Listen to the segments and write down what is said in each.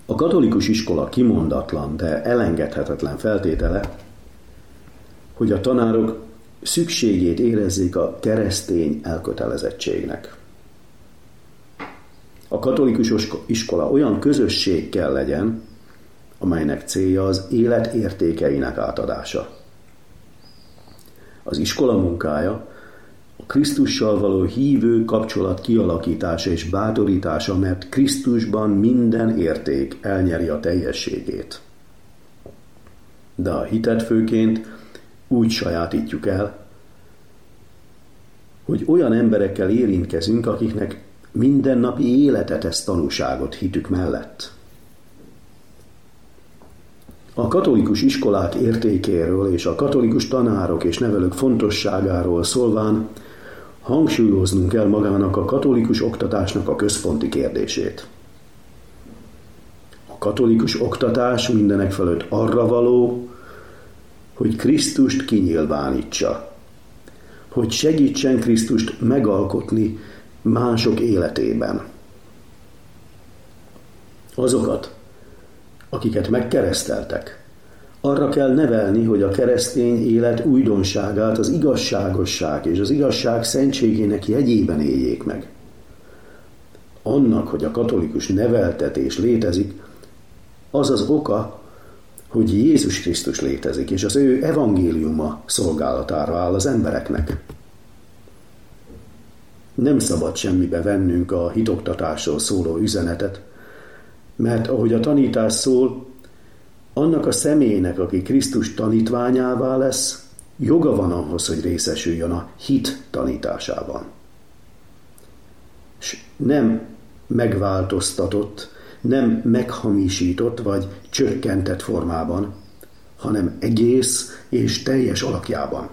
A katolikus iskola kimondatlan, de elengedhetetlen feltétele, hogy a tanárok szükségét érezzék a keresztény elkötelezettségnek. A katolikus iskola olyan közösség kell legyen, amelynek célja az élet értékeinek átadása. Az iskola munkája a Krisztussal való hívő kapcsolat kialakítása és bátorítása, mert Krisztusban minden érték elnyeri a teljességét. De a hitet főként úgy sajátítjuk el, hogy olyan emberekkel érintkezünk, akiknek mindennapi élete tesz tanúságot hitük mellett. A katolikus iskolák értékéről és a katolikus tanárok és nevelők fontosságáról szólván hangsúlyoznunk kell magának a katolikus oktatásnak a központi kérdését. A katolikus oktatás mindenekfelett arra való, hogy Krisztust kinyilvánítsa, hogy segítsen Krisztust megalkotni mások életében. Azokat, akiket megkereszteltek, arra kell nevelni, hogy a keresztény élet újdonságát az igazságosság és az igazság szentségének jegyében éljék meg. Annak, hogy a katolikus neveltetés létezik, az az oka, hogy Jézus Krisztus létezik, és az ő evangéliuma szolgálatára áll az embereknek. Nem szabad semmibe vennünk a hitoktatásról szóló üzenetet, mert ahogy a tanítás szól, annak a személynek, aki Krisztus tanítványává lesz, joga van ahhoz, hogy részesüljön a hit tanításában. És nem megváltoztatott, nem meghamisított vagy csökkentett formában, hanem egész és teljes alakjában.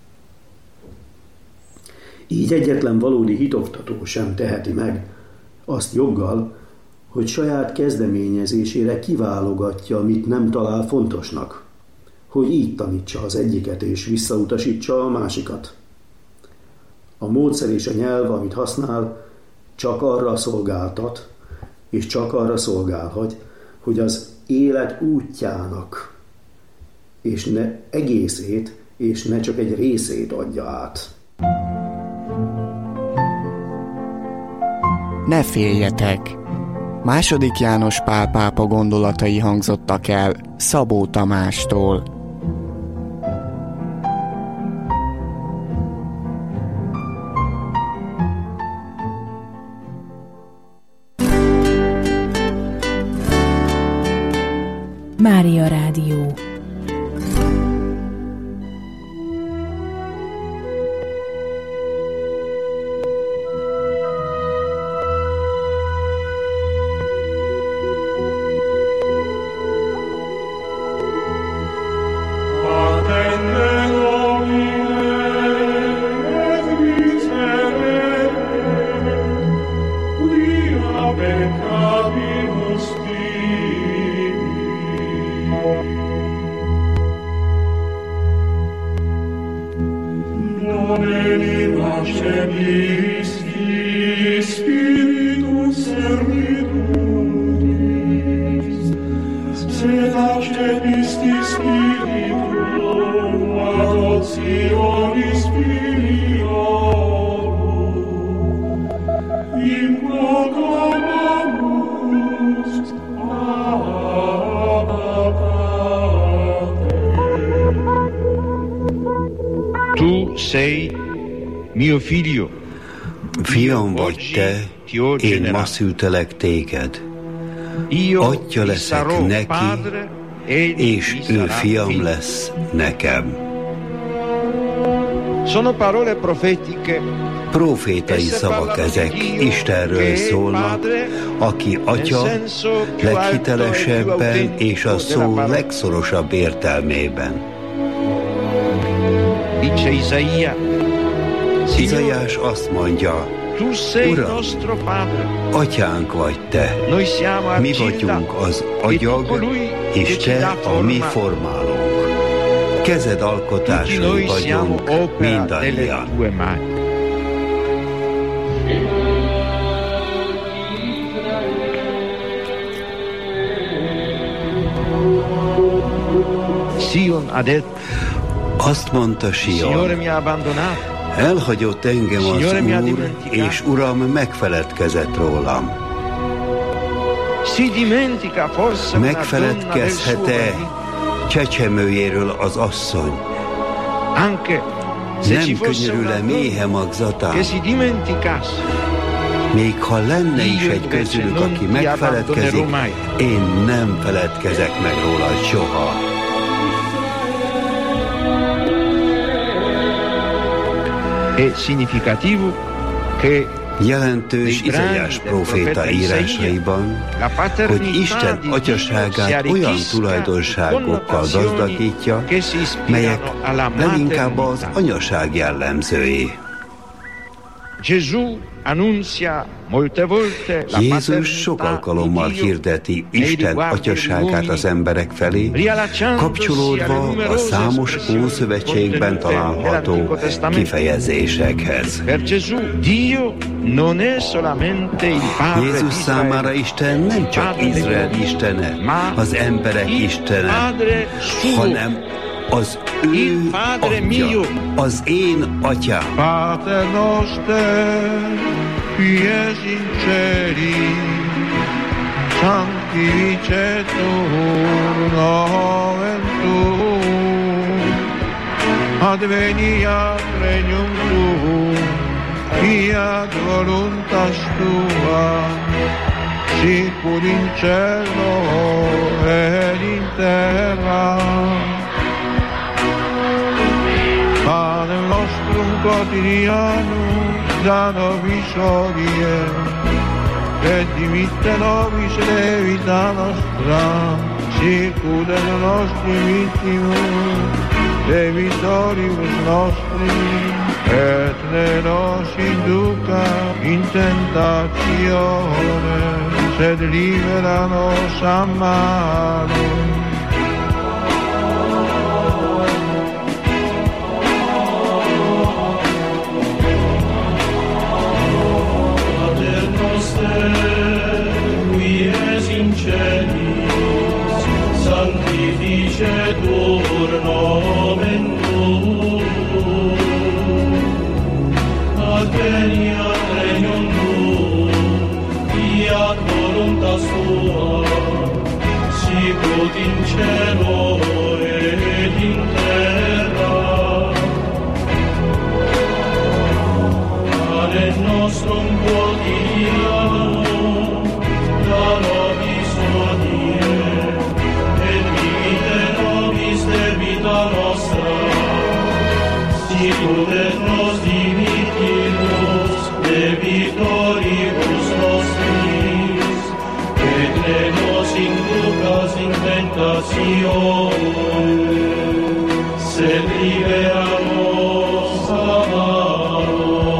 Így egyetlen valódi hitoktató sem teheti meg azt joggal, hogy saját kezdeményezésére kiválogatja, mit nem talál fontosnak, hogy így tanítsa az egyiket és visszautasítsa a másikat. A módszer és a nyelv, amit használ, csak arra szolgáltat, és csak arra szolgálhat, hogy az élet útjának, és ne egészét, és ne csak egy részét adja át. Ne féljetek! II. János Pál pápa gondolatai hangzottak el Szabó Tamástól. Mária Rádió. Fiam vagy te, én ma szültelek téged. Atya leszek neki, és ő fiam lesz nekem. Profétai szavak ezek, Istenről szólnak, aki atya leghitelesebben és a szó legszorosabb értelmében. Izaiás azt mondja, Uram, atyánk vagy te, mi vagyunk az agyag, és te a mi formálónk. Kezed alkotásai vagyunk mindannyian. Azt mondta Sion, elhagyott engem az Úr, és Uram megfeledkezett rólam. Megfeledkezhet-e csecsemőjéről az asszony? Nem könyörül-e méhe magzatán? Még ha lenne is egy közülük, aki megfeledkezik, én nem feledkezek meg róla soha. Jelentős Izaiás próféta írásaiban, hogy Isten atyaságát olyan tulajdonságokkal gazdagítja, melyek leginkább az anyaság jellemzői. Jézus sok alkalommal hirdeti Isten atyaságát az emberek felé, kapcsolódva a számos Ószövetségben található kifejezésekhez. Jézus számára Isten nem csak Izrael istene, az emberek istene, hanem az ő atya, az én atyám. Pater noster, qui es in celi, sanctificetur nomen tuum, adveniat regnum tuum, fiat voluntas tua, sicur in cielo et in terra. Panem nostrum quotidianum da nobis hodie, et dimitte nobis debita nostra, sicut et nostri vittimus debitoribus nostri, et ne nos induca in tentatione, sed libera nos a malo. Sanctificetur nomen tuum, adveniat regnum tuum, fiat voluntas tua, sicut in cielo et in terra. Panem nostrum quotidianum da nobis hodie, debita nostra, sicut et nos dimittimus debitoribus nostris, et ne nos inducas in tentatione, sed libera nos a malo.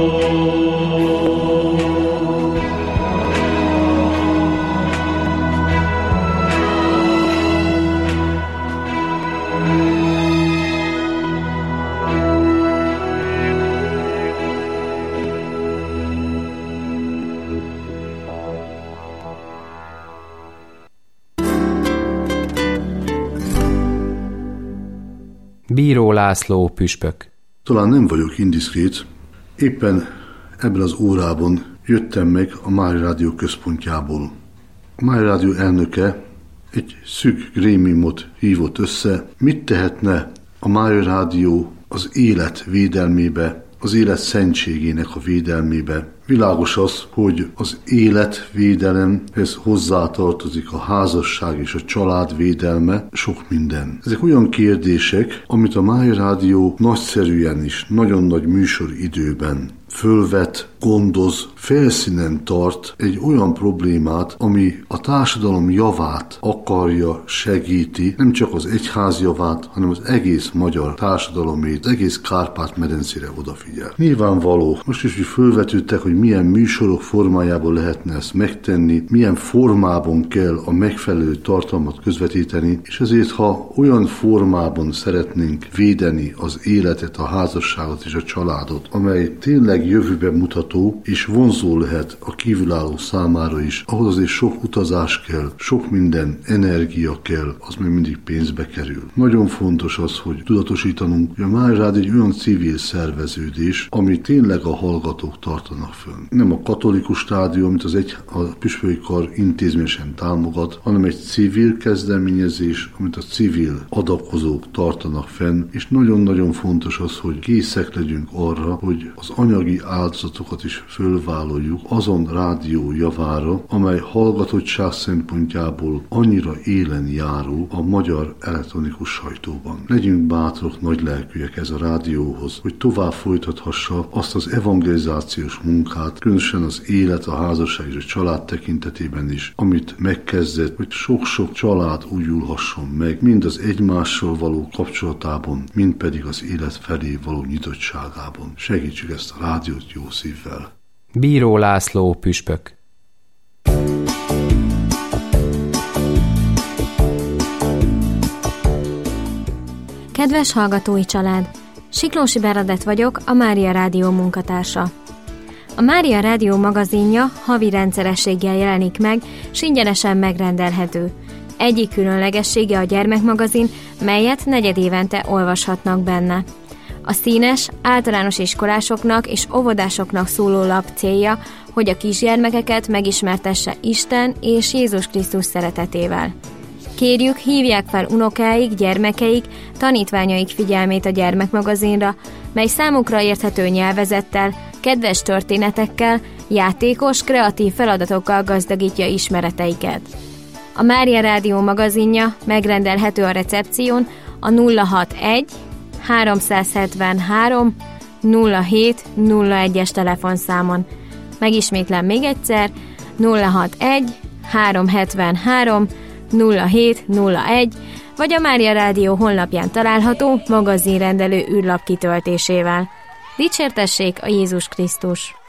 Bíró László püspök. Talán nem vagyok indiszkrét, éppen ebben az órában jöttem meg a Mária Rádió központjából. A Mária Rádió elnöke egy szűk grémiumot hívott össze, mit tehetne a Mária Rádió az élet védelmébe, az élet szentségének a védelmébe. Világos az, hogy az életvédelemhez hozzátartozik a házasság és a család védelme, sok minden. Ezek olyan kérdések, amit a Mária Rádió nagyszerűen is, nagyon nagy műsoridőben fölvet, gondoz, felszínen tart egy olyan problémát, ami a társadalom javát akarja, segíti, nem csak az egyház javát, hanem az egész magyar társadalomét, az egész Kárpát-medencére odafigyel. Nyilvánvaló, most is fölvetődtek, hogy milyen műsorok formájában lehetne ezt megtenni, milyen formában kell a megfelelő tartalmat közvetíteni, és ezért, ha olyan formában szeretnénk védeni az életet, a házasságot és a családot, amely tényleg tényleg jövőben mutató és vonzó lehet a kívülálló számára is, ahhoz azért sok utazás kell, sok minden energia kell, az még mindig pénzbe kerül. Nagyon fontos az, hogy tudatosítanunk, hogy a Mária Rádió egy olyan civil szerveződés, ami tényleg a hallgatók tartanak fönn. Nem a katolikus rádió, amit a püspöki kar intézményesen támogat, hanem egy civil kezdeményezés, amit a civil adakozók tartanak fenn, és nagyon-nagyon fontos az, hogy készek legyünk arra, hogy az anyagi áldozatokat is fölvállaljuk azon rádió javára, amely hallgatottság szempontjából annyira élen járó a magyar elektronikus sajtóban. Legyünk bátrak, nagylelkűek ez a rádióhoz, hogy tovább folytathassa azt az evangelizációs munkát, különösen az élet, a házasság és a család tekintetében is, amit megkezdett, hogy sok-sok család újulhasson meg, mind az egymással való kapcsolatában, mind pedig az élet felé való nyitottságában. Segítsük ezt a rádiót jó szívvel. Bíró László püspök. Kedves hallgatói család! Siklósi Bernadett vagyok, a Mária Rádió munkatársa. A Mária Rádió magazinja havi rendszerességgel jelenik meg, s ingyenesen megrendelhető. Egyik különlegessége a gyermekmagazin, melyet negyedévente olvashatnak benne. A színes, általános iskolásoknak és óvodásoknak szóló lap célja, hogy a kisgyermekeket megismertesse Isten és Jézus Krisztus szeretetével. Kérjük, hívják fel unokáik, gyermekeik, tanítványaik figyelmét a gyermekmagazinra, mely számukra érthető nyelvezettel, kedves történetekkel, játékos, kreatív feladatokkal gazdagítja ismereteiket. A Mária Rádió magazinja megrendelhető a recepción a 061 373 0701-es telefonszámon. Megismétlem még egyszer, 061 373 0701, vagy a Mária Rádió honlapján található magazinrendelő űrlap kitöltésével. Dicsértessék a Jézus Krisztus!